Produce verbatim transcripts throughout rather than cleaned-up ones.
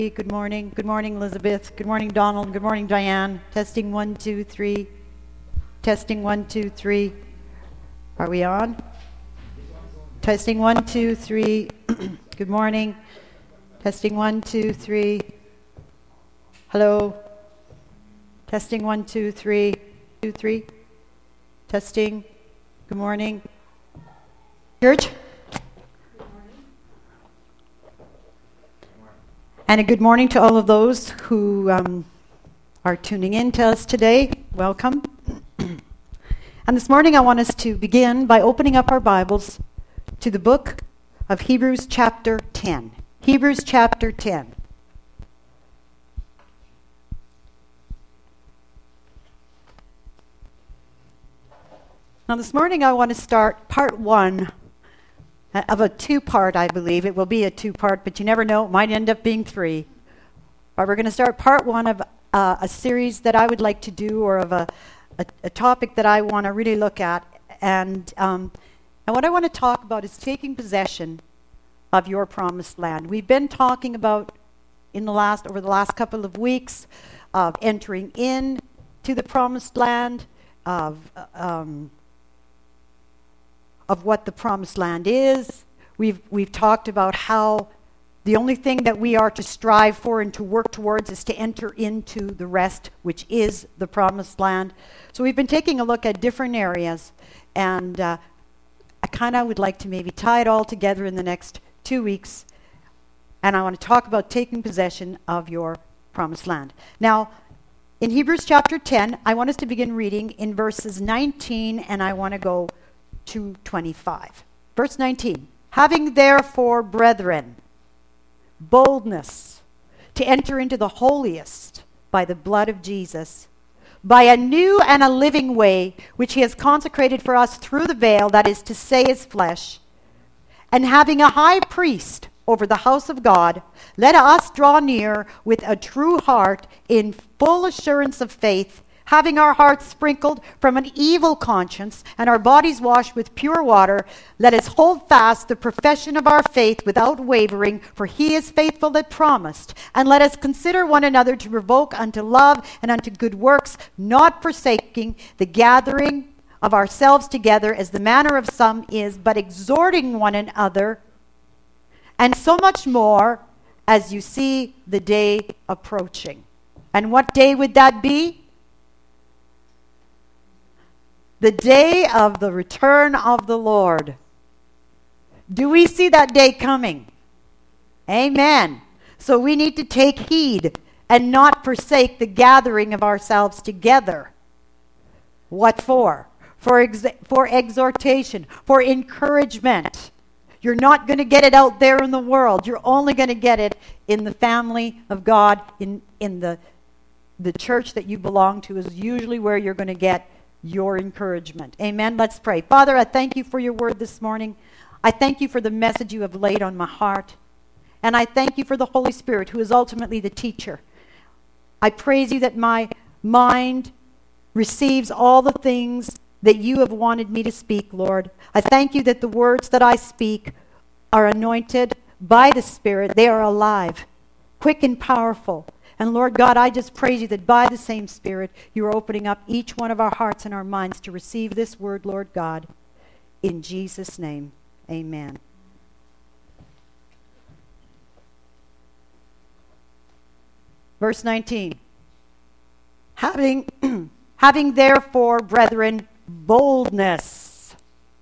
Good morning. Good morning, Elizabeth. Good morning, Donald. Good morning, Diane. Testing one, two, three. Testing one, two, three. Are we on? Testing one, two, three. Good morning. Testing one, two, three. Hello. Testing one, two, three. Two, three. Testing. Good morning. Church? And a good morning to all of those who um, are tuning in to us today. Welcome. And this morning I want us to begin by opening up our Bibles to the book of Hebrews chapter ten. Hebrews chapter ten. Now this morning I want to start part one of a two-part, I believe. It will be a two-part, but you never know. It might end up being three. But we're going to start part one of uh, a series that I would like to do, or of a, a, a topic that I want to really look at. And, um, and what I want to talk about is taking possession of your promised land. We've been talking about, in the last, over the last couple of weeks, of entering in to the promised land, of... Um, of what the promised land is. We've we've talked about how the only thing that we are to strive for and to work towards is to enter into the rest, which is the promised land. So we've been taking a look at different areas, and uh, I kind of would like to maybe tie it all together in the next two weeks, and I want to talk about taking possession of your promised land. Now, in Hebrews chapter ten, I want us to begin reading in verses nineteen, and I want to go to twenty-five. Verse nineteen. Having therefore, brethren, boldness to enter into the holiest by the blood of Jesus, by a new and a living way, which he has consecrated for us through the veil, that is to say, his flesh, and having a high priest over the house of God, let us draw near with a true heart in full assurance of faith, having our hearts sprinkled from an evil conscience and our bodies washed with pure water. Let us hold fast the profession of our faith without wavering, for he is faithful that promised. And let us consider one another to provoke unto love and unto good works, not forsaking the gathering of ourselves together as the manner of some is, but exhorting one another, and so much more as you see the day approaching. And what day would that be? The day of the return of the Lord. Do we see that day coming? Amen. So we need to take heed and not forsake the gathering of ourselves together. What for? For, ex- for exhortation, for encouragement. You're not going to get it out there in the world. You're only going to get it in the family of God, in, in the, the church that you belong to is usually where you're going to get your encouragement. Amen. Let's pray. Father, I thank you for your word this morning. I thank you for the message you have laid on my heart. And I thank you for the Holy Spirit, who is ultimately the teacher. I praise you that my mind receives all the things that you have wanted me to speak, Lord. I thank you that the words that I speak are anointed by the Spirit. They are alive, quick and powerful. And Lord God, I just praise you that by the same Spirit, you are opening up each one of our hearts and our minds to receive this word, Lord God. In Jesus' name, amen. Verse nineteen. Having, having therefore, brethren, boldness.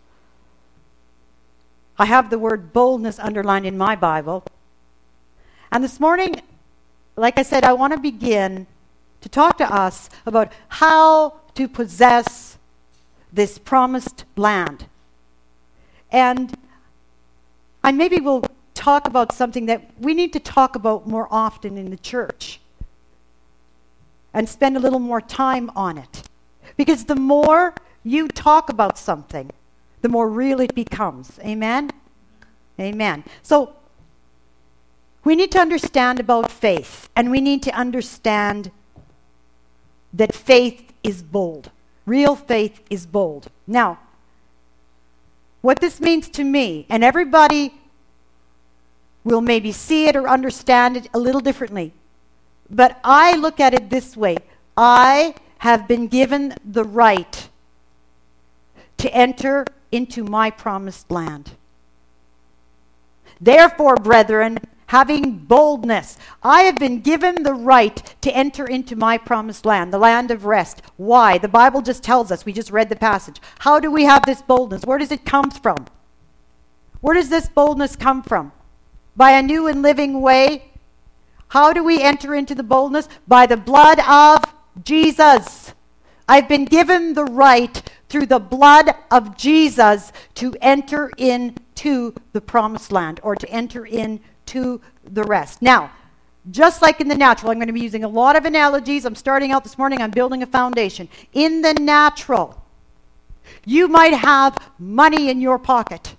I have the word boldness underlined in my Bible. And this morning, like I said, I want to begin to talk to us about how to possess this promised land. And I maybe will talk about something that we need to talk about more often in the church and spend a little more time on it. Because the more you talk about something, the more real it becomes. Amen? Amen. So, we need to understand about faith, and we need to understand that faith is bold. Real faith is bold. Now, what this means to me, and everybody will maybe see it or understand it a little differently. But I look at it this way. I have been given the right to enter into my promised land. Therefore, brethren, having boldness, I have been given the right to enter into my promised land, the land of rest. Why? The Bible just tells us. We just read the passage. How do we have this boldness? Where does it come from? Where does this boldness come from? By a new and living way. How do we enter into the boldness? By the blood of Jesus. I've been given the right through the blood of Jesus to enter into the promised land, or to enter into the rest. Now, just like in the natural, I'm going to be using a lot of analogies. I'm starting out this morning, I'm building a foundation. In the natural, you might have money in your pocket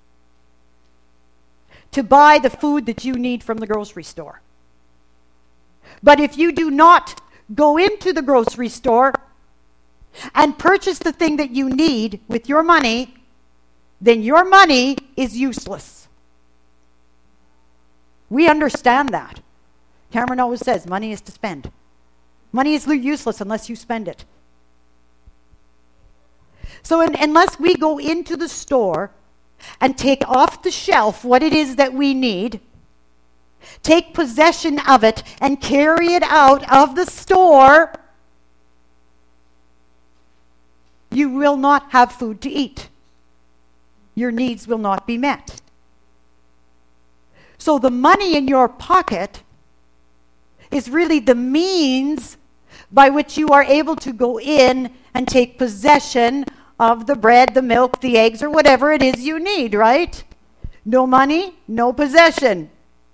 to buy the food that you need from the grocery store. But if you do not go into the grocery store and purchase the thing that you need with your money, then your money is useless. We understand that. Cameron always says money is to spend. Money is useless unless you spend it. So in, unless we go into the store and take off the shelf what it is that we need, take possession of it and carry it out of the store, you will not have food to eat. Your needs will not be met. So the money in your pocket is really the means by which you are able to go in and take possession of the bread, the milk, the eggs, or whatever it is you need, right? No money, no possession.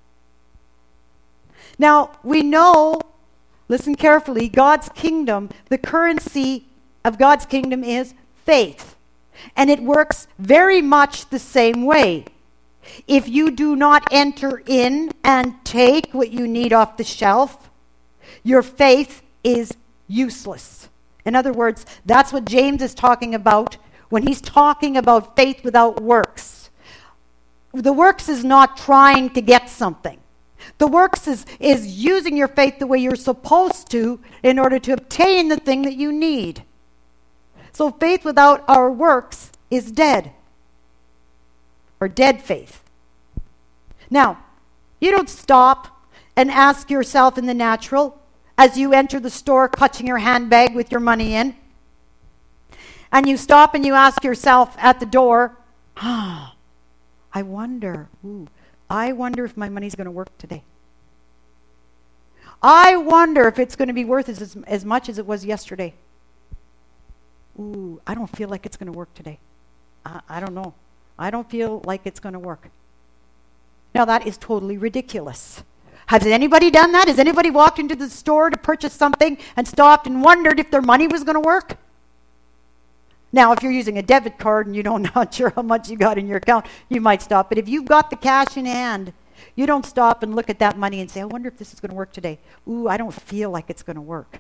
Now, we know, listen carefully, God's kingdom, the currency of God's kingdom is faith. And it works very much the same way. If you do not enter in and take what you need off the shelf, your faith is useless. In other words, that's what James is talking about when he's talking about faith without works. The works is not trying to get something. The works is, is using your faith the way you're supposed to in order to obtain the thing that you need. So faith without our works is dead. Or dead faith. Now, you don't stop and ask yourself in the natural as you enter the store clutching your handbag with your money in. And you stop and you ask yourself at the door, ah, I wonder, ooh, I wonder if my money's going to work today. I wonder if it's going to be worth as, as much as it was yesterday. Ooh, I don't feel like it's going to work today. I, I don't know. I don't feel like it's going to work. Now that is totally ridiculous. Has anybody done that? Has anybody walked into the store to purchase something and stopped and wondered if their money was going to work? Now, if you're using a debit card and you don't not sure how much you got in your account, you might stop. But if you've got the cash in hand, you don't stop and look at that money and say, I wonder if this is going to work today. Ooh, I don't feel like it's going to work.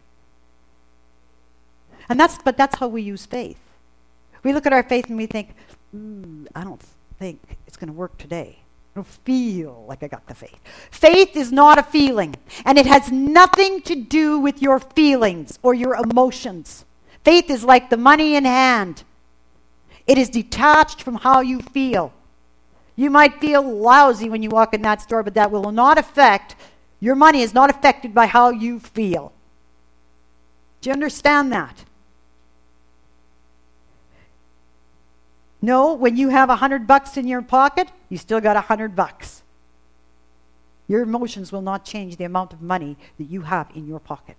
And that's, but that's how we use faith. We look at our faith and we think, ooh, I don't think it's going to work today. I don't feel like I got the faith. Faith is not a feeling, and it has nothing to do with your feelings or your emotions. Faith is like the money in hand. It is detached from how you feel. You might feel lousy when you walk in that store, but that will not affect, your money is not affected by how you feel. Do you understand that? No, when you have a hundred bucks in your pocket, you still got a hundred bucks. Your emotions will not change the amount of money that you have in your pocket.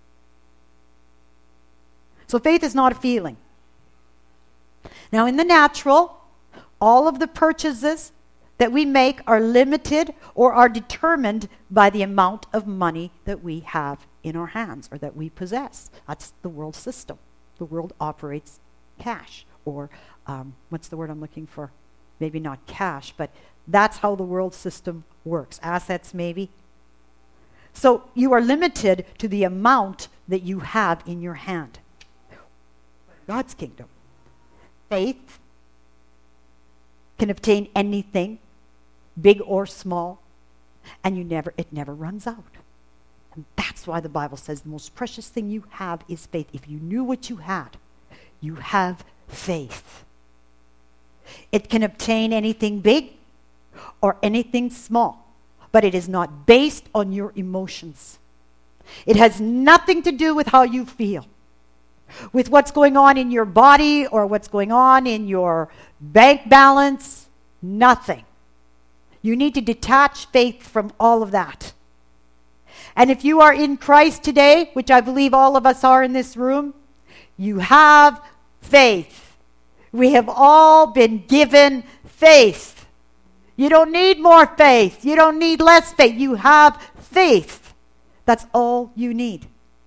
So faith is not a feeling. Now in the natural, all of the purchases that we make are limited or are determined by the amount of money that we have in our hands or that we possess. That's the world system. The world operates cash or um, what's the word I'm looking for? Maybe not cash, but that's how the world system works. Assets maybe. So you are limited to the amount that you have in your hand. God's kingdom. Faith can obtain anything big or small, and you never it never runs out. And that's why the Bible says the most precious thing you have is faith. If you knew what you had, you have faith. It can obtain anything big or anything small, but it is not based on your emotions. It has nothing to do with how you feel, with what's going on in your body or what's going on in your bank balance. Nothing. You need to detach faith from all of that. And if you are in Christ today, which I believe all of us are in this room, you have faith. We have all been given faith. You don't need more faith. You don't need less faith. You have faith. That's all you need.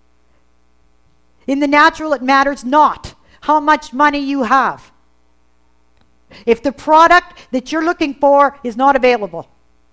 In the natural, it matters not how much money you have. If the product that you're looking for is not available.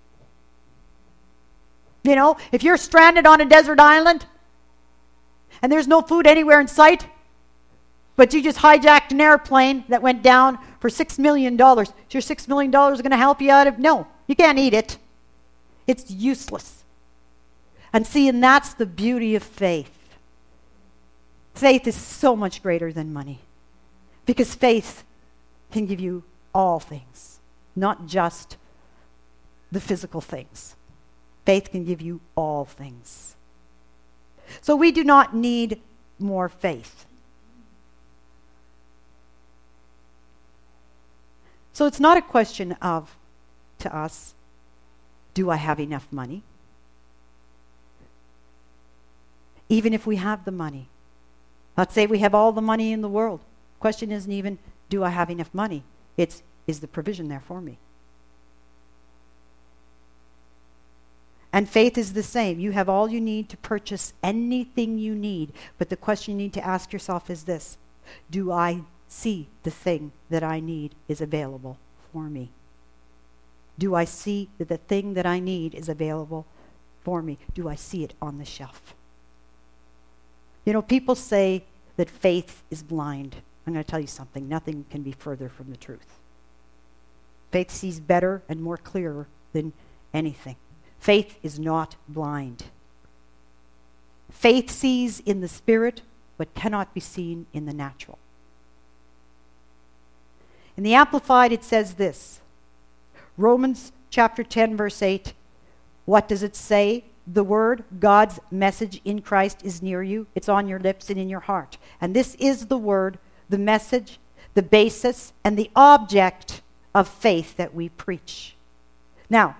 You know, if you're stranded on a desert island and there's no food anywhere in sight, but you just hijacked an airplane that went down for six million dollars. Is your six million dollars going to help you out of? No, you can't eat it. It's useless. And see, and that's the beauty of faith. Faith is so much greater than money, because faith can give you all things, not just the physical things. Faith can give you all things. So we do not need more faith. So it's not a question of, to us, do I have enough money? Even if we have the money. Let's say we have all the money in the world. Question isn't even, do I have enough money? It's, is the provision there for me? And faith is the same. You have all you need to purchase anything you need. But the question you need to ask yourself is this: do I see the thing that I need is available for me? Do I see that the thing that I need is available for me? Do I see it on the shelf? You know, people say that faith is blind. I'm going to tell you something. Nothing can be further from the truth. Faith sees better and more clearer than anything. Faith is not blind. Faith sees in the spirit what cannot be seen in the natural. In the Amplified, it says this. Romans chapter ten, verse eight. What does it say? The word, God's message in Christ is near you. It's on your lips and in your heart. And this is the word, the message, the basis, and the object of faith that we preach. Now,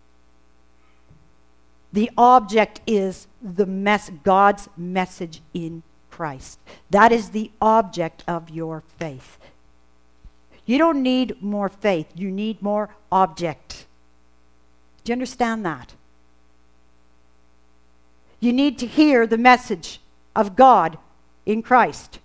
the object is the mess, God's message in Christ. That is the object of your faith. You don't need more faith. You need more object. Do you understand that? You need to hear the message of God in Christ.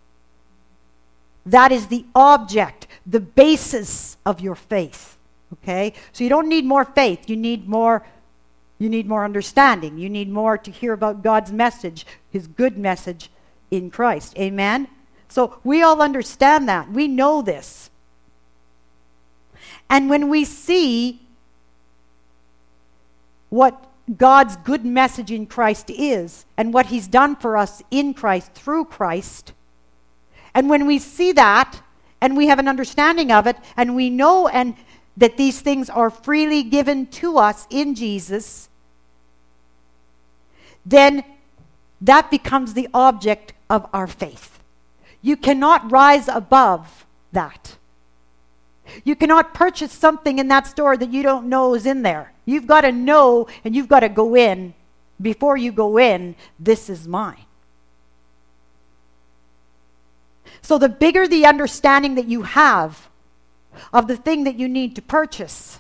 That is the object, the basis of your faith. Okay? So you don't need more faith. You need more You need more understanding. You need more to hear about God's message, his good message in Christ. Amen? So we all understand that. We know this. And when we see what God's good message in Christ is, and what he's done for us in Christ, through Christ, and when we see that, and we have an understanding of it, and we know and that these things are freely given to us in Jesus, then that becomes the object of our faith. You cannot rise above that. You cannot purchase something in that store that you don't know is in there. You've got to know, and you've got to go in. Before you go in, this is mine. So the bigger the understanding that you have of the thing that you need to purchase,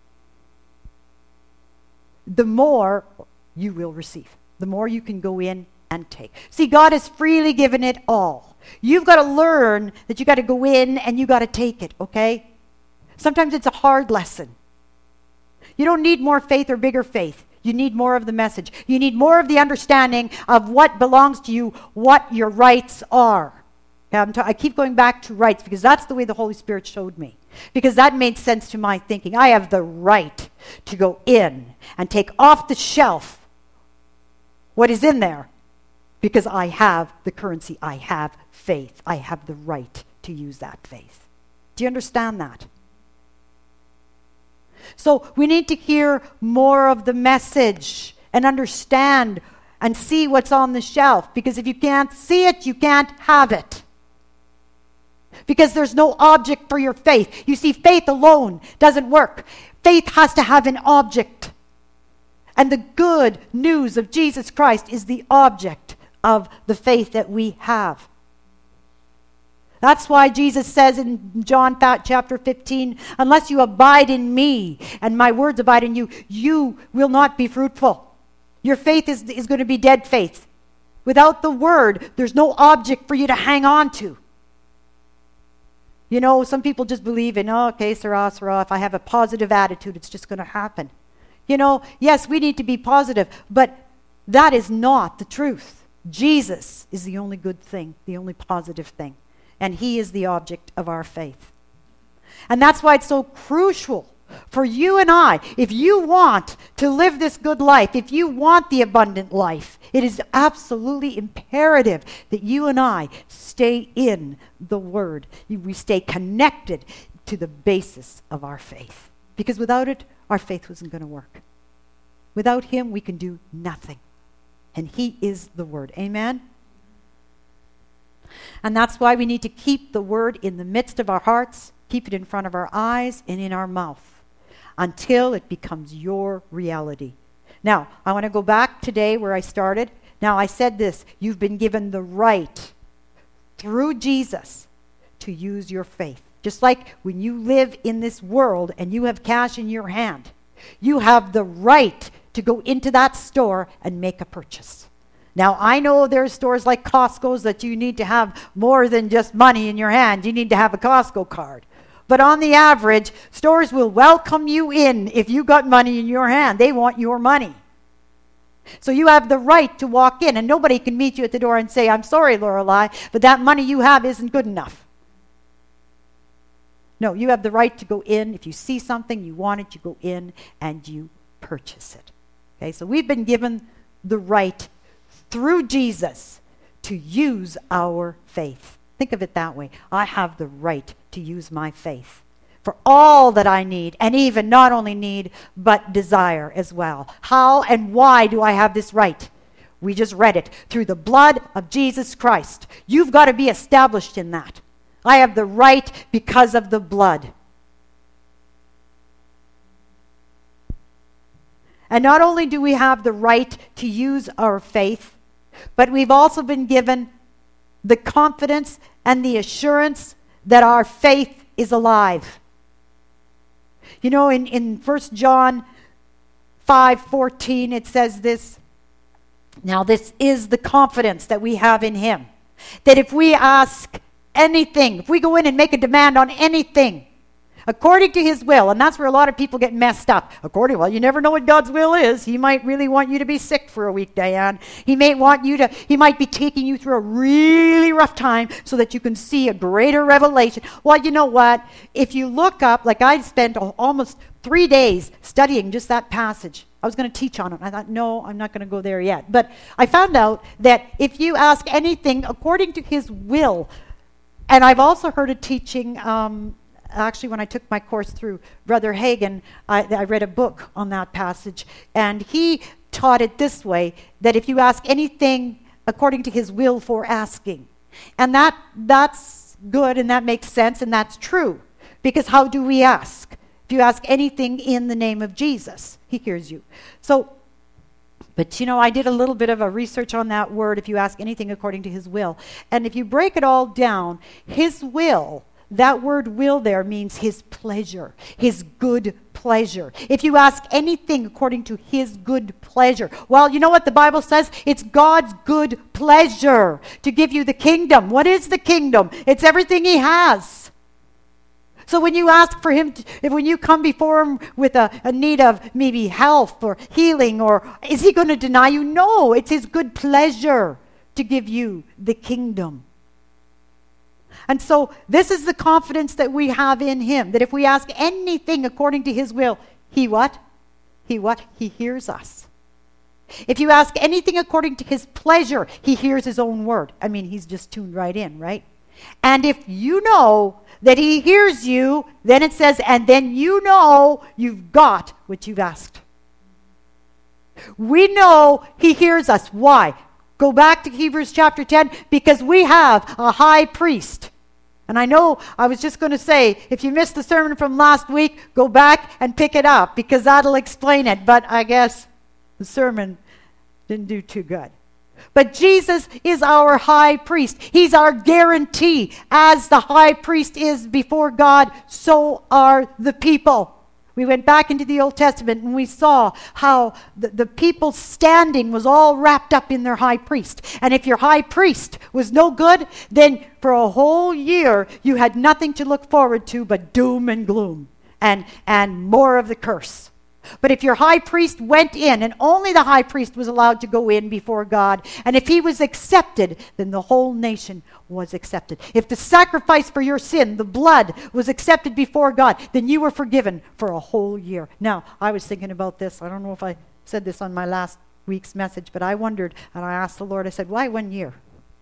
the more you will receive. The more you can go in and take. See, God has freely given it all. You've got to learn that you got to go in and you got to take it, okay? Sometimes it's a hard lesson. You don't need more faith or bigger faith. You need more of the message. You need more of the understanding of what belongs to you, what your rights are. Okay, I'm ta- I keep going back to rights because that's the way the Holy Spirit showed me. Because that made sense to my thinking. I have the right to go in and take off the shelf what is in there because I have the currency. I have faith. I have the right to use that faith. Do you understand that? So we need to hear more of the message and understand and see what's on the shelf. Because if you can't see it, you can't have it. Because there's no object for your faith. You see, faith alone doesn't work. Faith has to have an object. And the good news of Jesus Christ is the object of the faith that we have. That's why Jesus says in John chapter fifteen, unless you abide in me and my words abide in you, you will not be fruitful. Your faith is, is going to be dead faith. Without the word, there's no object for you to hang on to. You know, some people just believe in, oh, okay, Sarah, Sarah, if I have a positive attitude, it's just going to happen. You know, yes, we need to be positive, but that is not the truth. Jesus is the only good thing, the only positive thing. And he is the object of our faith. And that's why it's so crucial for you and I, if you want to live this good life, if you want the abundant life, it is absolutely imperative that you and I stay in the Word. We stay connected to the basis of our faith. Because without it, our faith wasn't going to work. Without him, we can do nothing. And he is the Word. Amen? And that's why we need to keep the Word in the midst of our hearts, keep it in front of our eyes and in our mouth until it becomes your reality. Now, I want to go back today where I started. Now, I said this, you've been given the right through Jesus to use your faith. Just like when you live in this world and you have cash in your hand, you have the right to go into that store and make a purchase. Now, I know there's stores like Costco's that you need to have more than just money in your hand. You need to have a Costco card. But on the average, stores will welcome you in if you got money in your hand. They want your money. So you have the right to walk in, and nobody can meet you at the door and say, I'm sorry, Lorelei, but that money you have isn't good enough. No, you have the right to go in. If you see something, you want it, you go in and you purchase it. Okay, so we've been given the right through Jesus to use our faith. Think of it that way. I have the right to use my faith for all that I need, and even not only need, but desire as well. How and why do I have this right? We just read it. Through the blood of Jesus Christ. You've got to be established in that. I have the right because of the blood. And not only do we have the right to use our faith, but we've also been given the confidence and the assurance that our faith is alive. You know, in, in First John five fourteen, it says this, now this is the confidence that we have in him, that if we ask anything, if we go in and make a demand on anything, according to his will, and that's where a lot of people get messed up. According, well, you never know what God's will is. He might really want you to be sick for a week, Diane. He may want you to, he might be taking you through a really rough time so that you can see a greater revelation. Well, you know what? If you look up, like I spent almost three days studying just that passage. I was going to teach on it. I thought, no, I'm not going to go there yet. But I found out that if you ask anything according to his will, and I've also heard a teaching, um, actually, when I took my course through Brother Hagin, I, I read a book on that passage, and he taught it this way, that if you ask anything according to his will for asking, and that that's good, and that makes sense, and that's true, because how do we ask? If you ask anything in the name of Jesus, he hears you. So, but you know, I did a little bit of a research on that word, if you ask anything according to his will, and if you break it all down, his will, that word will there means his pleasure, his good pleasure. If you ask anything according to his good pleasure, well, you know what the Bible says? It's God's good pleasure to give you the kingdom. What is the kingdom? It's everything he has. So when you ask for him, to, if when you come before him with a, a need of maybe health or healing, or is he going to deny you? No, it's his good pleasure to give you the kingdom. And so this is the confidence that we have in him, that if we ask anything according to his will, he what? He what? He hears us. If you ask anything according to his pleasure, he hears his own word. I mean, he's just tuned right in, right? And if you know that he hears you, then it says, and then you know you've got what you've asked. We know he hears us. Why? Go back to Hebrews chapter ten, because we have a high priest. And I know I was just going to say, if you missed the sermon from last week, go back and pick it up, because that'll explain it. But I guess the sermon didn't do too good. But Jesus is our high priest. He's our guarantee. As the high priest is before God, so are the people. We went back into the Old Testament and we saw how the, the people's standing was all wrapped up in their high priest. And if your high priest was no good, then for a whole year you had nothing to look forward to but doom and gloom and, and more of the curse. But if your high priest went in, and only the high priest was allowed to go in before God, and if he was accepted, then the whole nation was accepted. If the sacrifice for your sin, the blood, was accepted before God, then you were forgiven for a whole year. Now, I was thinking about this. I don't know if I said this on my last week's message, but I wondered, and I asked the Lord, I said, why one year?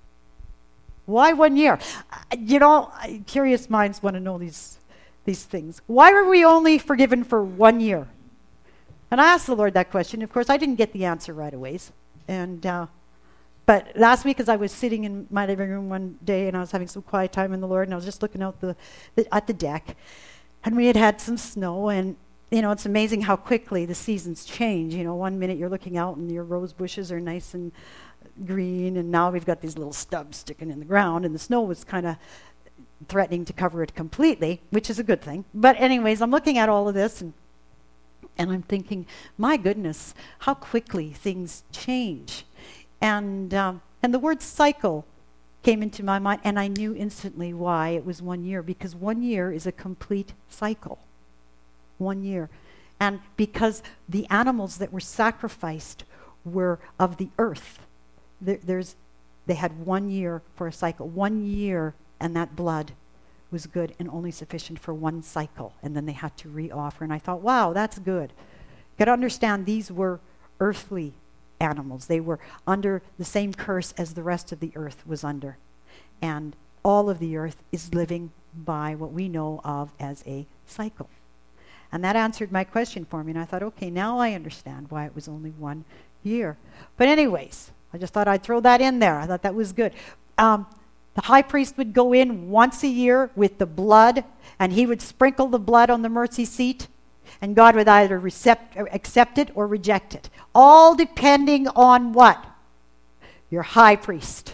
Why one year? You know, curious minds want to know these, these things. Why were we only forgiven for one year? And I asked the Lord that question. Of course, I didn't get the answer right away. And, uh, but last week, as I was sitting in my living room one day, and I was having some quiet time in the Lord, and I was just looking out the, the at the deck, and we had had some snow, and, you know, it's amazing how quickly the seasons change. You know, one minute you're looking out, and your rose bushes are nice and green, and now we've got these little stubs sticking in the ground, and the snow was kind of threatening to cover it completely, which is a good thing. But anyways, I'm looking at all of this, and And I'm thinking, my goodness, how quickly things change. And um, and the word cycle came into my mind, and I knew instantly why it was one year, because one year is a complete cycle. One year. And because the animals that were sacrificed were of the earth. There, there's, they had one year for a cycle. One year, and that blood was good and only sufficient for one cycle, and then they had to re-offer. And I thought, wow, that's good. You got to understand, these were earthly animals. They were under the same curse as the rest of the earth was under. And all of the earth is living by what we know of as a cycle. And that answered my question for me, and I thought, okay, now I understand why it was only one year. But anyways, I just thought I'd throw that in there. I thought that was good. Um, The high priest would go in once a year with the blood, and he would sprinkle the blood on the mercy seat, and God would either recept, accept it or reject it. All depending on what? Your high priest.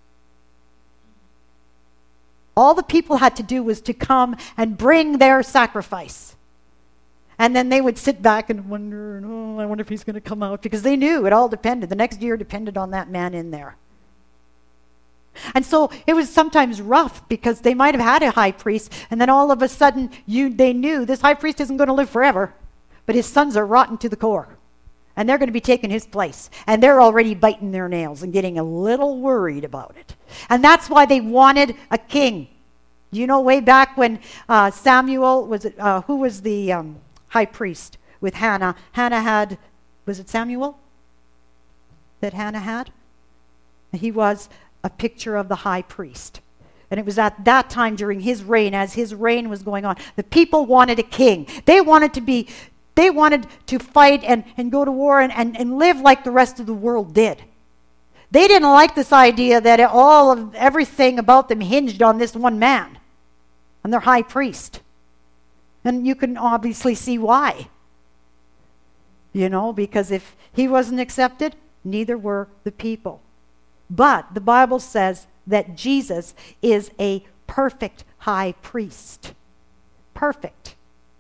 All the people had to do was to come and bring their sacrifice. And then they would sit back and wonder, oh, I wonder if he's going to come out, because they knew it all depended. The next year depended on that man in there. And so it was sometimes rough, because they might have had a high priest, and then all of a sudden you they knew this high priest isn't going to live forever, but his sons are rotten to the core, and they're going to be taking his place, and they're already biting their nails and getting a little worried about it. And that's why they wanted a king. You know, way back when uh, Samuel, was it, uh, who was the um, high priest with Hannah? Hannah had, was it Samuel that Hannah had? He was a picture of the high priest. And it was at that time during his reign, as his reign was going on, the people wanted a king. They wanted to be, they wanted to fight and, and go to war and, and, and live like the rest of the world did. They didn't like this idea that all of everything about them hinged on this one man and their high priest. And you can obviously see why. You know, because if he wasn't accepted, neither were the people. But the Bible says that Jesus is a perfect high priest. Perfect.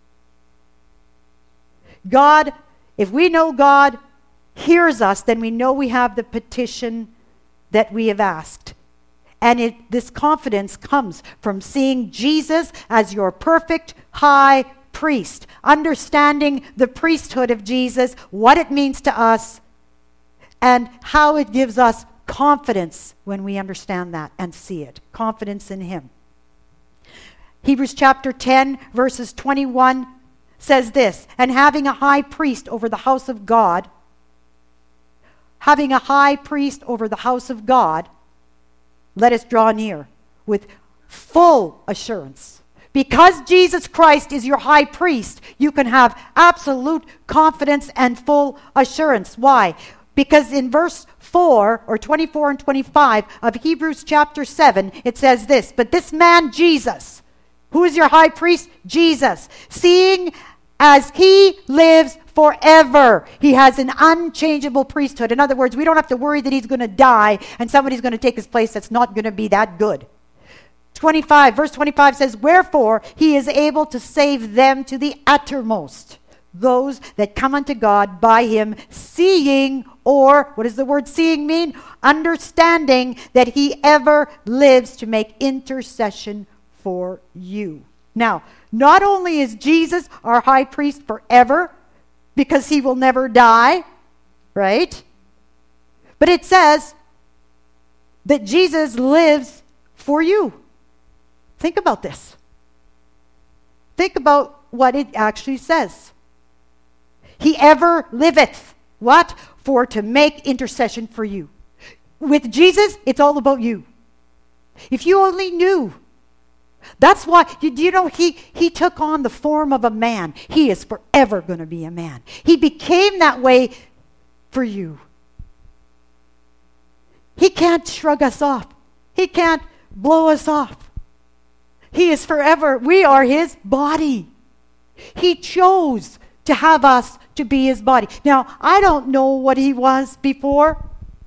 God, if we know God hears us, then we know we have the petition that we have asked. And it, this confidence comes from seeing Jesus as your perfect high priest, understanding the priesthood of Jesus, what it means to us, and how it gives us confidence when we understand that and see it. Confidence in him. Hebrews chapter ten, verses twenty-one says this, and having a high priest over the house of God, having a high priest over the house of God, let us draw near with full assurance. Because Jesus Christ is your high priest, you can have absolute confidence and full assurance. Why? Because in verse four, or twenty-four and twenty-five of Hebrews chapter seven, it says this, but this man Jesus, who is your high priest? Jesus. Seeing as he lives forever, he has an unchangeable priesthood. In other words, we don't have to worry that he's going to die and somebody's going to take his place that's not going to be that good. twenty-five, verse twenty-five says, wherefore he is able to save them to the uttermost, those that come unto God by him, seeing, or what does the word seeing mean? Understanding that he ever lives to make intercession for you. Now, not only is Jesus our high priest forever, because he will never die, right? But it says that Jesus lives for you. Think about this. Think about what it actually says. He ever liveth. What? For to make intercession for you. With Jesus, it's all about you. If you only knew. That's why, you, you know, he, he took on the form of a man. He is forever going to be a man. He became that way for you. He can't shrug us off. He can't blow us off. He is forever. We are his body. He chose to have us to be his body. Now, I don't know what he was before,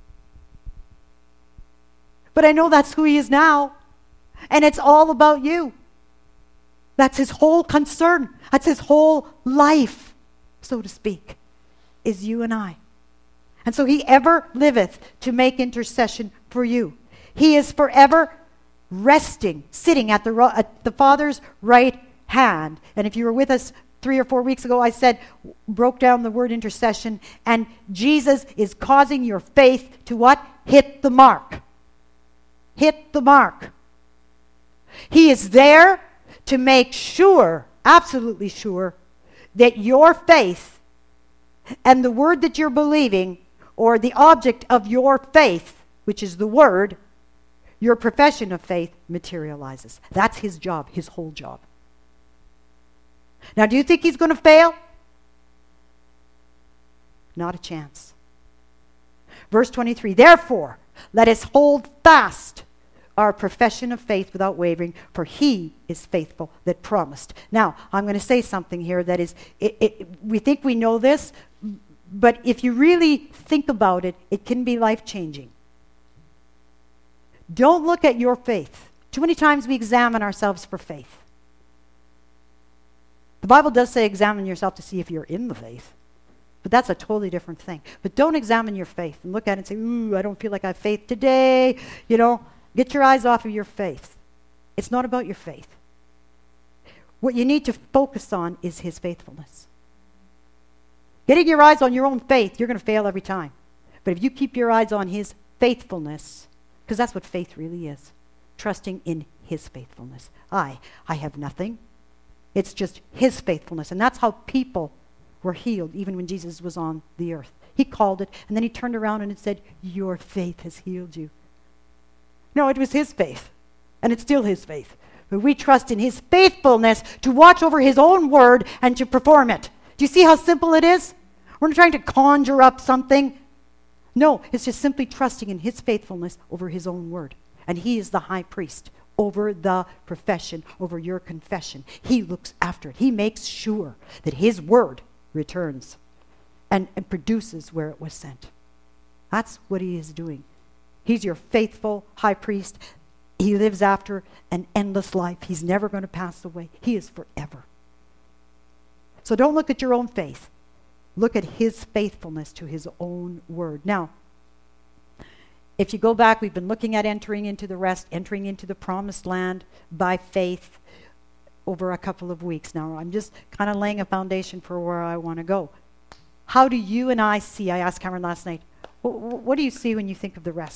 but I know that's who he is now. And it's all about you. That's his whole concern. That's his whole life, so to speak, is you and I. And so he ever liveth to make intercession for you. He is forever resting, sitting at the, at the Father's right hand. And if you were with us three or four weeks ago, I said, broke down the word intercession, and Jesus is causing your faith to what? Hit the mark. Hit the mark. He is there to make sure, absolutely sure, that your faith and the word that you're believing, or the object of your faith, which is the word, your profession of faith, materializes. That's his job, his whole job. Now, do you think he's going to fail? Not a chance. Verse twenty-three, therefore, let us hold fast our profession of faith without wavering, for he is faithful that promised. Now, I'm going to say something here that is, it, it, we think we know this, but if you really think about it, it can be life-changing. Don't look at your faith. Too many times we examine ourselves for faith. The Bible does say examine yourself to see if you're in the faith, but that's a totally different thing. But don't examine your faith and look at it and say, ooh, I don't feel like I have faith today, you know. Get your eyes off of your faith. It's not about your faith. What you need to focus on is his faithfulness. Getting your eyes on your own faith, you're going to fail every time. But if you keep your eyes on his faithfulness, because that's what faith really is, trusting in his faithfulness. I, I have nothing. It's just his faithfulness. And that's how people were healed, even when Jesus was on the earth. He called it, and then he turned around and it said, your faith has healed you. No, it was his faith, and it's still his faith. But we trust in his faithfulness to watch over his own word and to perform it. Do you see how simple it is? We're not trying to conjure up something. No, it's just simply trusting in his faithfulness over his own word. And he is the high priest over the profession, over your confession. He looks after it. He makes sure that his word returns and, and produces where it was sent. That's what he is doing. He's your faithful high priest. He lives after an endless life. He's never going to pass away. He is forever. So don't look at your own faith. Look at his faithfulness to his own word. Now, if you go back, we've been looking at entering into the rest, entering into the promised land by faith over a couple of weeks. Now, I'm just kind of laying a foundation for where I want to go. How do you and I see, I asked Cameron last night, what do you see when you think of the rest?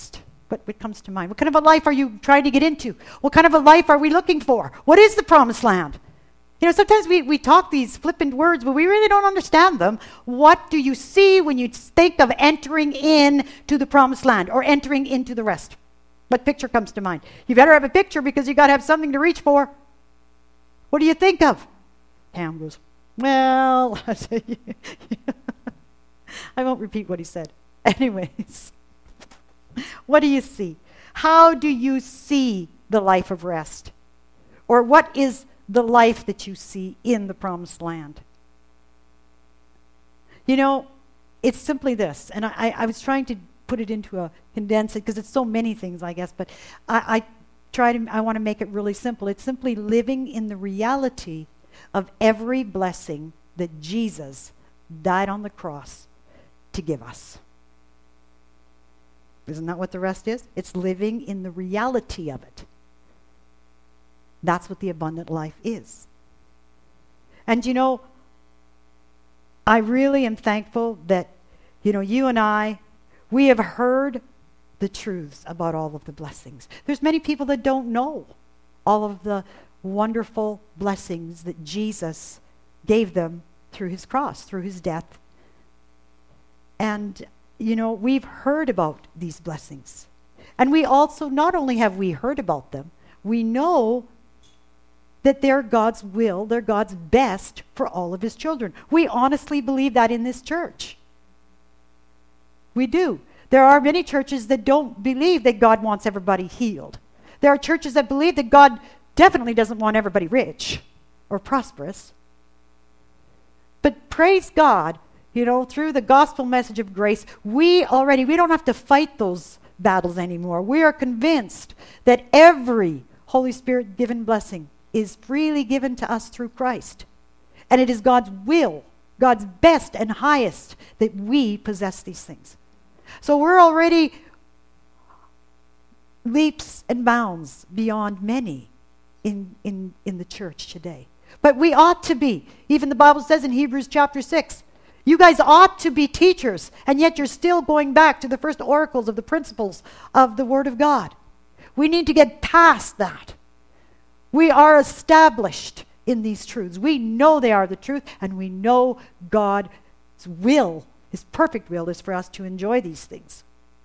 What, what comes to mind? What kind of a life are you trying to get into? What kind of a life are we looking for? What is the promised land? You know, sometimes we, we talk these flippant words, but we really don't understand them. What do you see when you think of entering in to the promised land or entering into the rest? What picture comes to mind? You better have a picture because you got to have something to reach for. What do you think of? Pam goes, well, I won't repeat what he said. Anyways, what do you see? How do you see the life of rest? Or what is the life that you see in the promised land? You know, it's simply this, and I, I was trying to put it into a condense it because it's so many things, I guess, but I, I try to, I want to make it really simple. It's simply living in the reality of every blessing that Jesus died on the cross to give us. Isn't that what the rest is? It's living in the reality of it. That's what the abundant life is. And you know, I really am thankful that, you know, you and I, we have heard the truths about all of the blessings. There's many people that don't know all of the wonderful blessings that Jesus gave them through his cross, through his death. And, you know, we've heard about these blessings. And we also, not only have we heard about them, we know that they're God's will, they're God's best for all of his children. We honestly believe that in this church. We do. There are many churches that don't believe that God wants everybody healed. There are churches that believe that God definitely doesn't want everybody rich or prosperous. But praise God, you know, through the gospel message of grace, we already, we don't have to fight those battles anymore. We are convinced that every Holy Spirit given blessing is freely given to us through Christ. And it is God's will, God's best and highest, that we possess these things. So we're already leaps and bounds beyond many in, in, in the church today. But we ought to be. Even the Bible says in Hebrews chapter six, you guys ought to be teachers, and yet you're still going back to the first oracles of the principles of the Word of God. We need to get past that. We are established in these truths. We know they are the truth, and we know God's will, his perfect will, is for us to enjoy these things.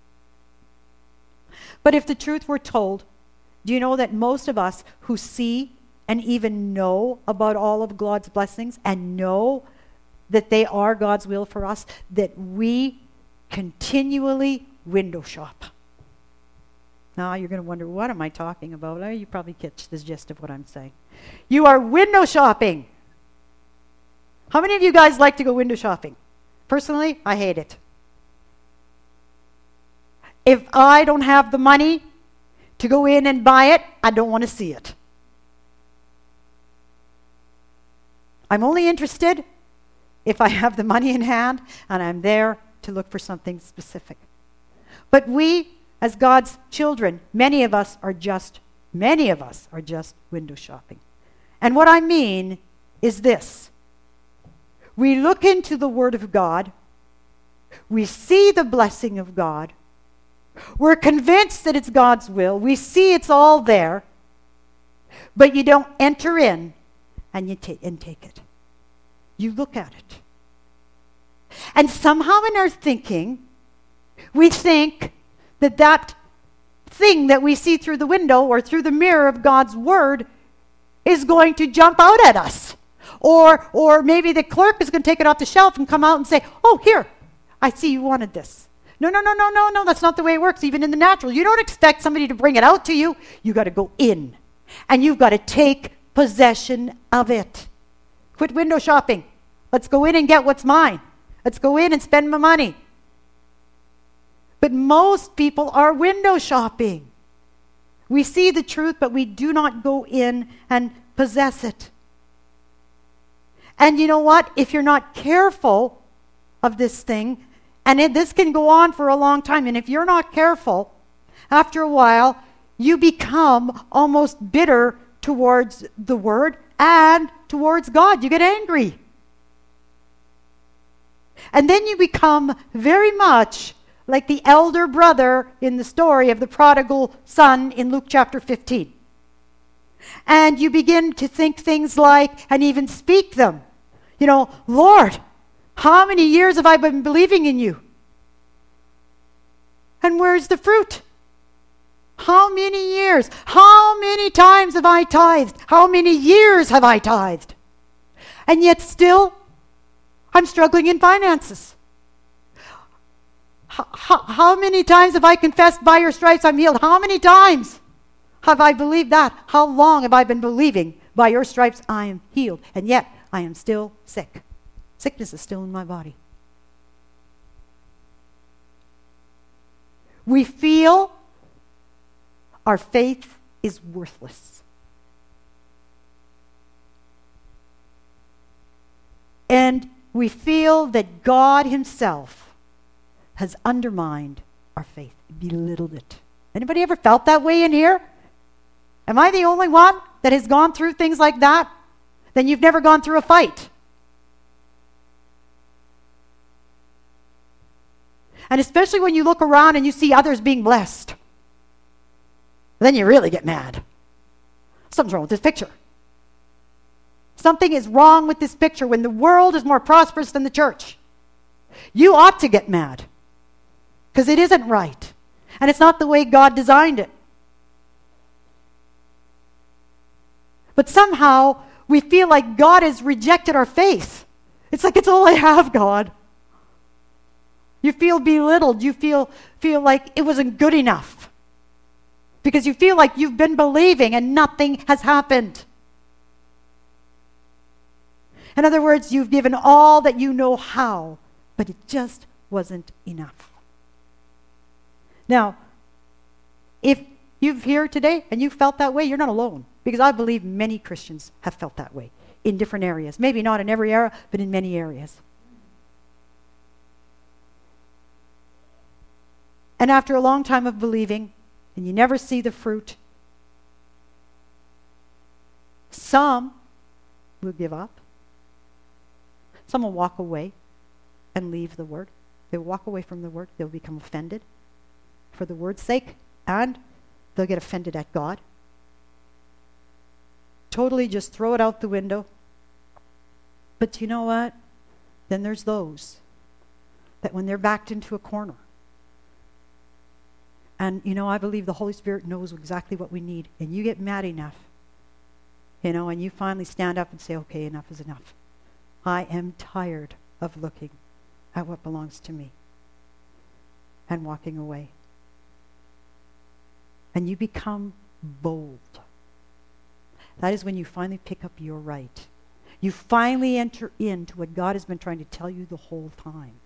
But if the truth were told, do you know that most of us who see and even know about all of God's blessings and know that they are God's will for us, that we continually window shop? Now you're going to wonder, what am I talking about? Oh, you probably catch the gist of what I'm saying. You are window shopping. How many of you guys like to go window shopping? Personally, I hate it. If I don't have the money to go in and buy it, I don't want to see it. I'm only interested if I have the money in hand and I'm there to look for something specific. But we, as God's children, many of us are just, many of us are just window shopping. And what I mean is this. We look into the Word of God. We see the blessing of God. We're convinced that it's God's will. We see it's all there. But you don't enter in and you ta- and take it. You look at it. And somehow in our thinking, we think that that thing that we see through the window or through the mirror of God's Word is going to jump out at us. Or, or maybe the clerk is going to take it off the shelf and come out and say, oh, here, I see you wanted this. No, no, no, no, no, no, that's not the way it works, even in the natural. You don't expect somebody to bring it out to you. You got to go in. And you've got to take possession of it. Quit window shopping. Let's go in and get what's mine. Let's go in and spend my money. But most people are window shopping. We see the truth, but we do not go in and possess it. And you know what? If you're not careful of this thing, and it, this can go on for a long time, and if you're not careful, after a while, you become almost bitter towards the Word and towards God. You get angry. And then you become very much like the elder brother in the story of the prodigal son in Luke chapter fifteen. And you begin to think things like, and even speak them. You know, Lord, how many years have I been believing in you? And where's the fruit? How many years? How many times have I tithed? How many years have I tithed? And yet still, I'm struggling in finances. How, how, how many times have I confessed by your stripes I'm healed? How many times have I believed that? How long have I been believing by your stripes I am healed? And yet I am still sick. Sickness is still in my body. We feel our faith is worthless. And we feel that God himself has undermined our faith, belittled it. Anybody ever felt that way in here? Am I the only one that has gone through things like that? Then you've never gone through a fight. And especially when you look around and you see others being blessed. Then you really get mad. Something's wrong with this picture. Something is wrong with this picture when the world is more prosperous than the church. You ought to get mad. Because it isn't right. And it's not the way God designed it. But somehow we feel like God has rejected our faith. It's like it's all I have, God. You feel belittled. You feel, feel like it wasn't good enough. Because you feel like you've been believing and nothing has happened. In other words, you've given all that you know how, but it just wasn't enough. Now, if you're here today and you felt that way, you're not alone. Because I believe many Christians have felt that way in different areas. Maybe not in every area, but in many areas. And after a long time of believing, and you never see the fruit, some will give up. Some will walk away and leave the word. They'll walk away from the word. They'll become offended for the word's sake, and they'll get offended at God. Totally just throw it out the window. But you know what? Then there's those that when they're backed into a corner, and, you know, I believe the Holy Spirit knows exactly what we need. And you get mad enough, you know, and you finally stand up and say, okay, enough is enough. I am tired of looking at what belongs to me and walking away. And you become bold. That is when you finally pick up your right. You finally enter into what God has been trying to tell you the whole time.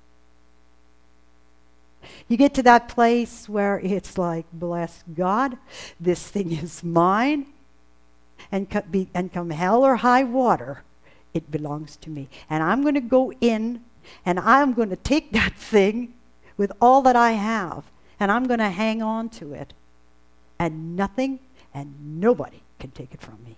You get to that place where it's like, bless God, this thing is mine, and, co- be, and come hell or high water, it belongs to me. And I'm going to go in, and I'm going to take that thing with all that I have, and I'm going to hang on to it. And nothing and nobody can take it from me.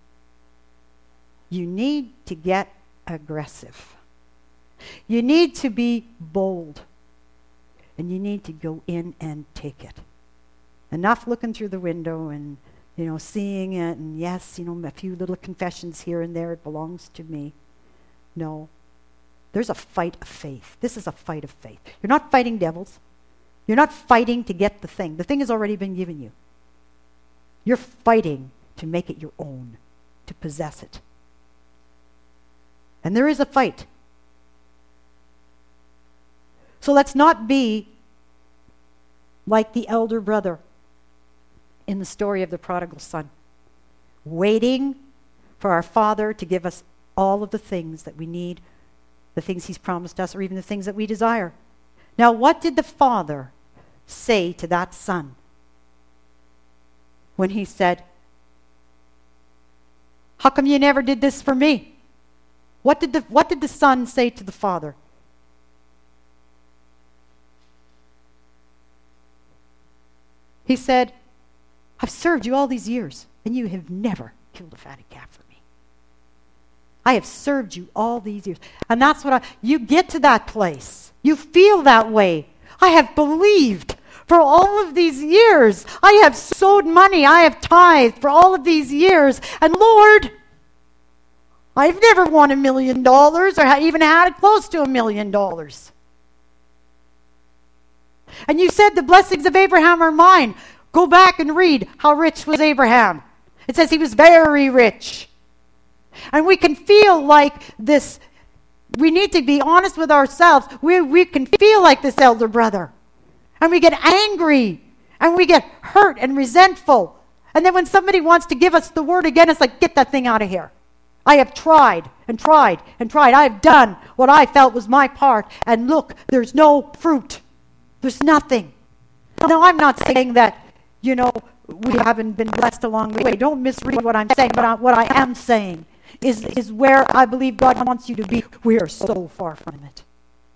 You need to get aggressive. You need to be bold. And you need to go in and take it. Enough looking through the window and, you know, seeing it, and yes, you know, a few little confessions here and there, it belongs to me. No. There's a fight of faith. This is a fight of faith. You're not fighting devils. You're not fighting to get the thing. The thing has already been given you. You're fighting to make it your own, to possess it. And there is a fight. So let's not be like the elder brother in the story of the prodigal son, waiting for our Father to give us all of the things that we need, the things he's promised us, or even the things that we desire. Now, what did the father say to that son when he said, how come you never did this for me? What did the, what did the son say to the father? He said, I've served you all these years, and you have never killed a fatted calf for me. I have served you all these years. And that's what I, you get to that place. You feel that way. I have believed for all of these years. I have sowed money. I have tithed for all of these years. And Lord, I've never won a million dollars or even had it close to a million dollars. And you said the blessings of Abraham are mine. Go back and read how rich was Abraham. It says he was very rich. And we can feel like this. We need to be honest with ourselves. We, we can feel like this elder brother. And we get angry. And we get hurt and resentful. And then when somebody wants to give us the word again, it's like, get that thing out of here. I have tried and tried and tried. I have done what I felt was my part. And look, there's no fruit. There's nothing. Now, I'm not saying that, you know, we haven't been blessed along the way. Don't misread what I'm saying. But I, what I am saying is, is where I believe God wants you to be. We are so far from it.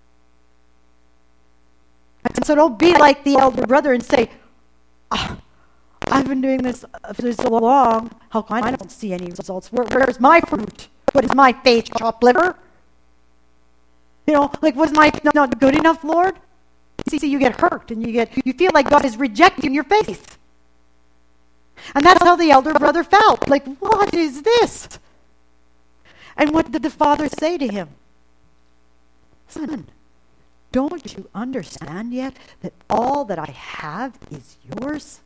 And so don't be like the elder brother and say, oh, I've been doing this for so long. How come I don't see any results? Where, where's my fruit? What is my faith, chopped liver? You know, like, was my not good enough, Lord? See, see, you get hurt and you get you feel like God is rejecting your faith. And that's how the elder brother felt. Like, what is this? And what did the father say to him? Son, don't you understand yet that all that I have is yours?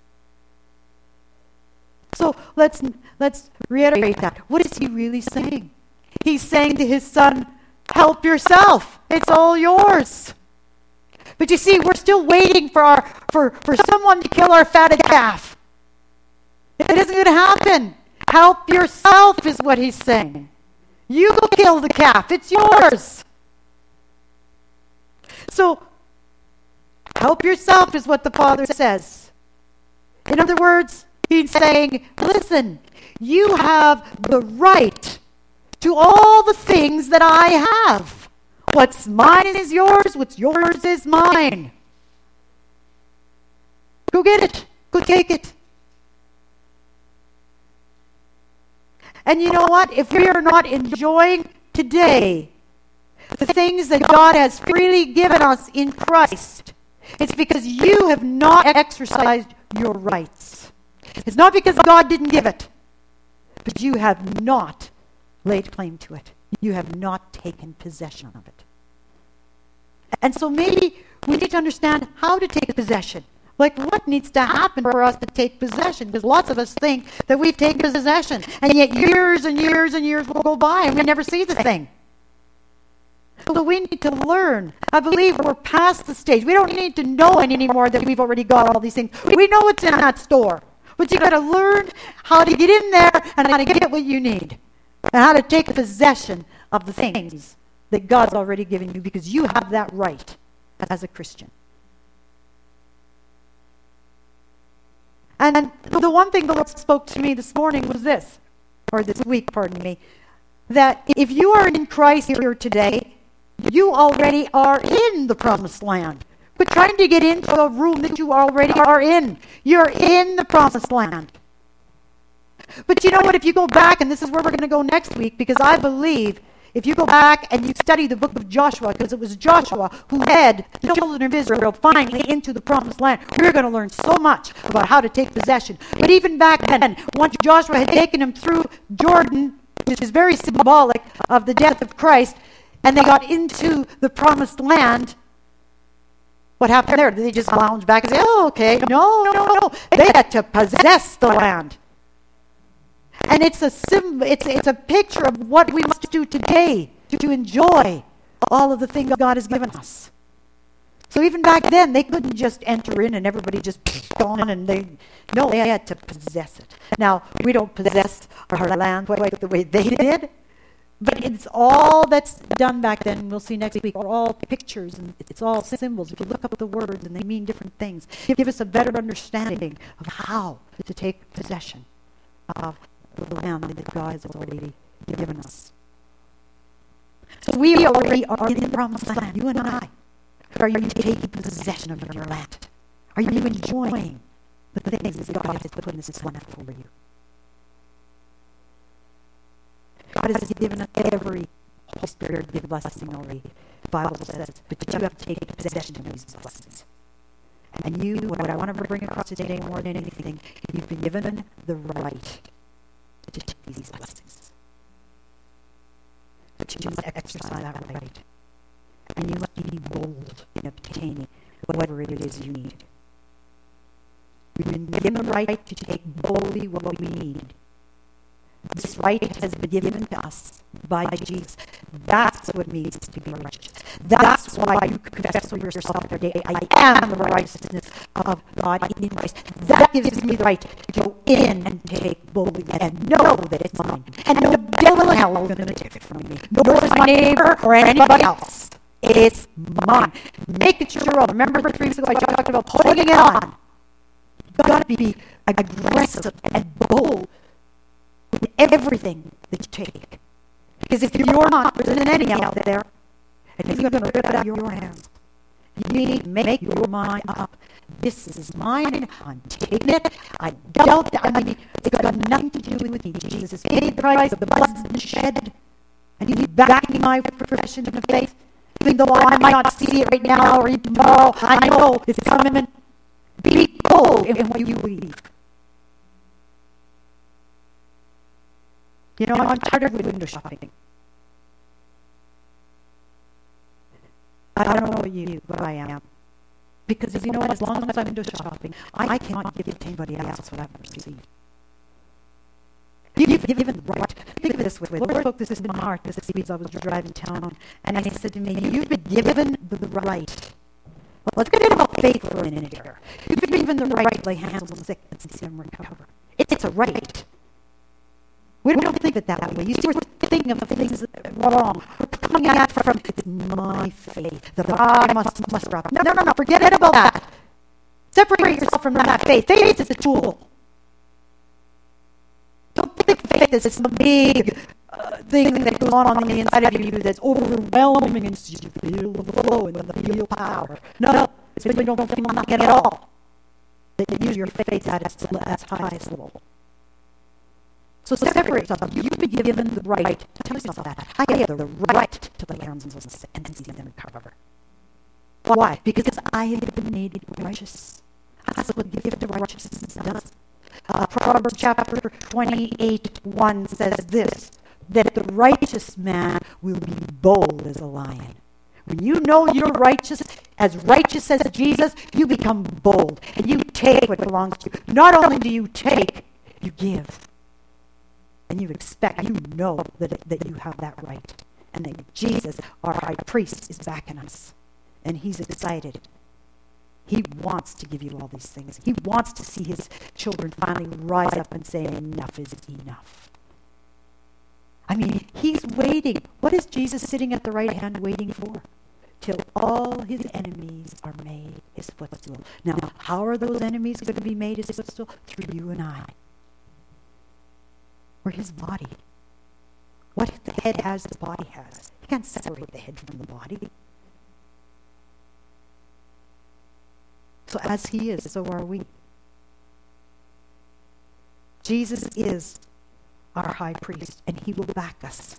So let's let's reiterate that. What is he really saying? He's saying to his son, help yourself. It's all yours. But you see, we're still waiting for our for, for someone to kill our fatted calf. It isn't going to happen. Help yourself is what he's saying. You go kill the calf. It's yours. So, help yourself is what the Father says. In other words, he's saying, listen, you have the right to all the things that I have. What's mine is yours. What's yours is mine. Go get it. Go take it. And you know what? If we are not enjoying today the things that God has freely given us in Christ, it's because you have not exercised your rights. It's not because God didn't give it, but you have not laid claim to it. You have not taken possession of it. And so maybe we need to understand how to take possession. Like, what needs to happen for us to take possession? Because lots of us think that we've taken possession, and yet years and years and years will go by and we never see the thing. So we need to learn. I believe we're past the stage. We don't need to know anymore that we've already got all these things. We know what's in that store. But you got to learn how to get in there and how to get what you need. And how to take possession of the things that God's already given you, because you have that right as a Christian. And the one thing the Lord spoke to me this morning was this, or this week, pardon me, that if you are in Christ here today, you already are in the promised land. Quit trying to get into a room that you already are in. You're in the promised land. But you know what? If you go back, and this is where we're going to go next week, because I believe if you go back and you study the book of Joshua, because it was Joshua who led the children of Israel finally into the promised land, we're going to learn so much about how to take possession. But even back then, once Joshua had taken them through Jordan, which is very symbolic of the death of Christ, and they got into the promised land, what happened there? Did they just lounge back and say, oh, okay? No, no, no. They had to possess the land. And it's a symbol, it's, it's a picture of what we must do today to enjoy all of the things God has given us. So even back then, they couldn't just enter in and everybody just gone and they, no, they had to possess it. Now, we don't possess our land quite the way they did, but it's all that's done back then, we'll see next week, are all pictures and it's all symbols. If you look up the words and they mean different things, give us a better understanding of how to take possession of the land that God has already given us. So we already are in the promised land, you and I. Are you taking possession of your land? Are you enjoying the things that God has put in this land for you? God has given us every Holy Spirit give blessing already. The Bible says, but you have to take possession of these blessings. And you, what I want to bring across today more than anything, you've been given the right to take these blessings. But you must exercise that right. And you must be bold in obtaining whatever it is you need. We've been given the right to take boldly what we need. This right has been given to us by Jesus. That's what it means to be righteous. That's why you confess to yourself every day, I am the righteousness of God in Christ. That gives me the right to go in and take boldly and know that it's mine. And no devil in hell is going to take it from me. Nor is my neighbor or anybody else. It's mine. Make it your own. Remember three weeks ago I talked about putting it on. You've got to be aggressive and bold in everything that you take. Because if you're not, there's an enemy out there, and he's going to rip it out of your hands. You need to make your mind up. This is mine. I'm taking it. I don't. I mean, it's got nothing to do with me. Jesus paid the price. The blood's been shed, and you need backing my profession of faith. Even though I might not see it right now or even tomorrow, I know it's coming. Be bold in what you believe. You know, I'm tired of window shopping. I don't know about you, but I am. Because as you know, as long as I'm window shopping, I cannot give it to anybody else what I've received. You've given the right. Think of this way. The Lord spoke this in my heart this week as I was driving town, and He said to me, you've been given the right. Well, let's get about faith for a minute here. You've been given the right to lay hands on the sick and see them recover. It's a right. We don't think of it that way. You see, we're thinking of things that are wrong. We're coming at it from, it's my faith that I must muster up. No, no, no, no, forget it about that. Separate yourself from that faith. Faith is a tool. Don't think of faith as some big uh, thing that goes on on the inside of you that's overwhelming and you feel the flow and the feel power. No, no, it's when you don't feel nothing at all. That you use your faith at its, its highest level. So separate yourself. You've been given the right. Tell yourself that. I have the right to lay hands on the sick and see them recover. Why? Because I have been made righteous. That's what the gift of righteousness does. Uh, Proverbs chapter twenty-eight, one says this, that the righteous man will be bold as a lion. When you know you're righteous, as righteous as Jesus, you become bold and you take what belongs to you. Not only do you take, you give. And you expect, you know that, that you have that right. And that Jesus, our high priest, is backing us. And He's excited. He wants to give you all these things. He wants to see His children finally rise up and say, enough is enough. I mean, He's waiting. What is Jesus sitting at the right hand waiting for? Till all His enemies are made His footstool. Now, how are those enemies going to be made His footstool? Through you and I. We're His body. What the head has, the body has. You can't separate the head from the body. So as He is, so are we. Jesus is our high priest, and He will back us.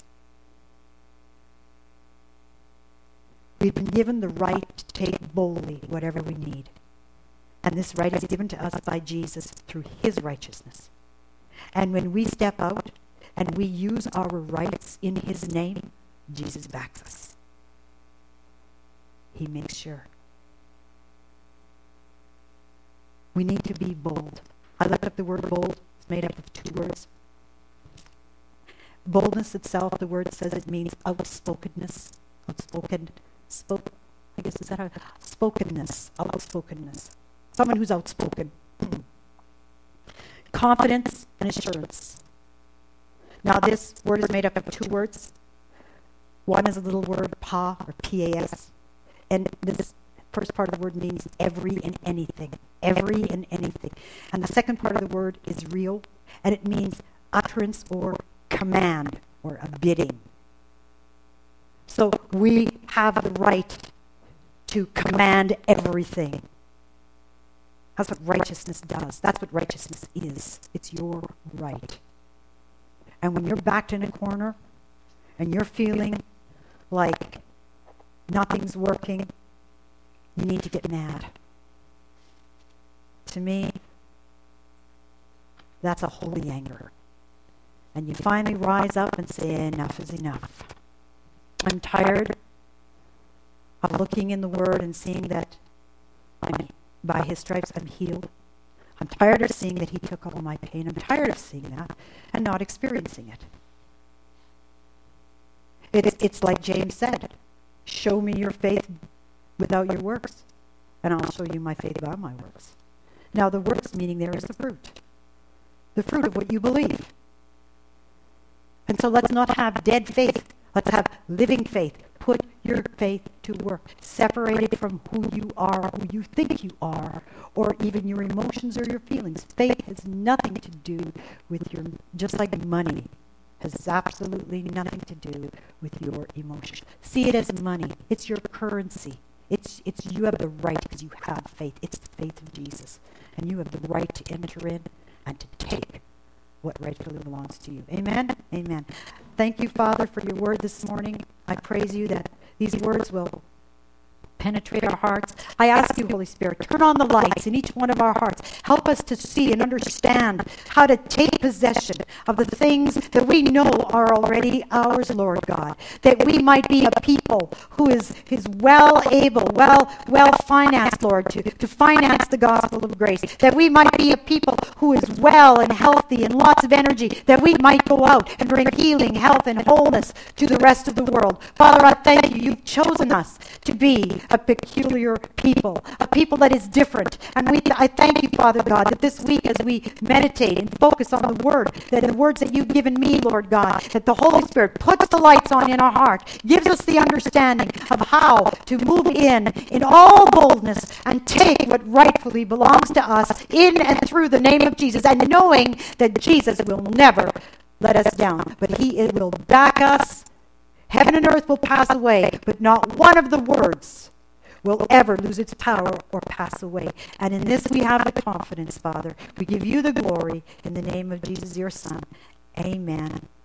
We've been given the right to take boldly whatever we need. And this right is given to us by Jesus through His righteousness. And when we step out and we use our rights in His name, Jesus backs us. He makes sure. We need to be bold. I looked up the word bold. It's made up of two words. Boldness itself, the word says it means outspokenness. Outspoken. Spoke. I guess is that how? Spokenness. Outspokenness. Someone who's outspoken. Confidence and assurance. Now this word is made up of two words. One is a little word, pa, or P A S. And this first part of the word means every and anything. Every and anything. And the second part of the word is real, and it means utterance or command or a bidding. So we have the right to command everything. That's what righteousness does. That's what righteousness is. It's your right. And when you're backed in a corner and you're feeling like nothing's working, you need to get mad. To me, that's a holy anger. And you finally rise up and say, enough is enough. I'm tired of looking in the Word and seeing that I'm, by His stripes I'm healed. I'm tired of seeing that He took all my pain. I'm tired of seeing that and not experiencing it. It's, it's like James said, show me your faith without your works, and I'll show you my faith by my works. Now the works meaning there is the fruit. The fruit of what you believe. And so let's not have dead faith. Let's have living faith. Put your faith to work. Separated from who you are, who you think you are, or even your emotions or your feelings. Faith has nothing to do with your, just like money has absolutely nothing to do with your emotions. See it as money. It's your currency. It's, it's you have the right because you have faith. It's the faith of Jesus. And you have the right to enter in and to take what rightfully belongs to you. Amen? Amen. Thank you, Father, for your word this morning. I praise you that these words will penetrate our hearts. I ask you, Holy Spirit, turn on the lights in each one of our hearts. Help us to see and understand how to take possession of the things that we know are already ours, Lord God. That we might be a people who is, is well able, well, well financed, Lord, to, to finance the gospel of grace. That we might be a people who is well and healthy and lots of energy. That we might go out and bring healing, health, and wholeness to the rest of the world. Father, I thank you. You've chosen us to be a peculiar people, a people that is different. And we, I thank you, Father God, that this week as we meditate and focus on the Word, that the words that you've given me, Lord God, that the Holy Spirit puts the lights on in our heart, gives us the understanding of how to move in, in all boldness, and take what rightfully belongs to us in and through the name of Jesus, and knowing that Jesus will never let us down, but He it will back us. Heaven and earth will pass away, but not one of the words will ever lose its power or pass away. And in this we have the confidence, Father. We give you the glory in the name of Jesus, your Son. Amen.